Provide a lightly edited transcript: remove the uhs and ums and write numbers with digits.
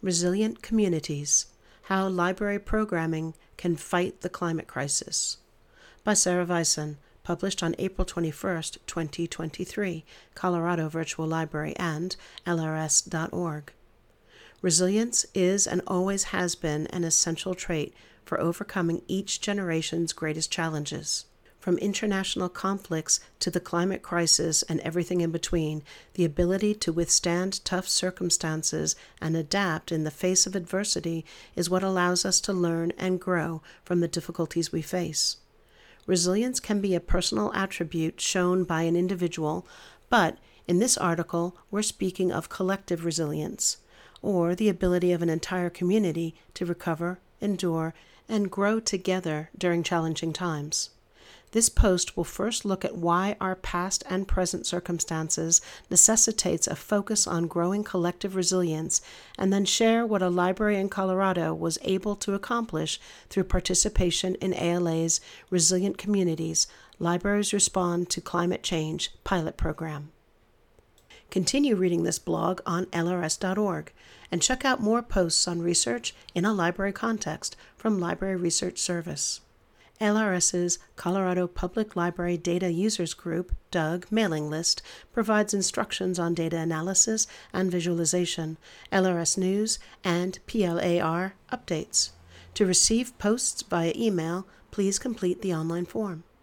Resilient Communities: How Library Programming Can Fight the Climate Crisis, by Sarah Weissen, published on April 21, 2023, Colorado Virtual Library and LRS.org. Resilience is and always has been an essential trait for overcoming each generation's greatest challenges. From international conflicts to the climate crisis and everything in between, the ability to withstand tough circumstances and adapt in the face of adversity is what allows us to learn and grow from the difficulties we face. Resilience can be a personal attribute shown by an individual, but in this article, we're speaking of collective resilience, or the ability of an entire community to recover, endure, and grow together during challenging times. This post will first look at why our past and present circumstances necessitates a focus on growing collective resilience, and then share what a library in Colorado was able to accomplish through participation in ALA's Resilient Communities: Libraries Respond to Climate Change pilot program. Continue reading this blog on LRS.org and check out more posts on research in a library context from Library Research Service. LRS's Colorado Public Library Data Users Group, DUG, mailing list provides instructions on data analysis and visualization, LRS news, and PLAR updates. To receive posts via email, please complete the online form.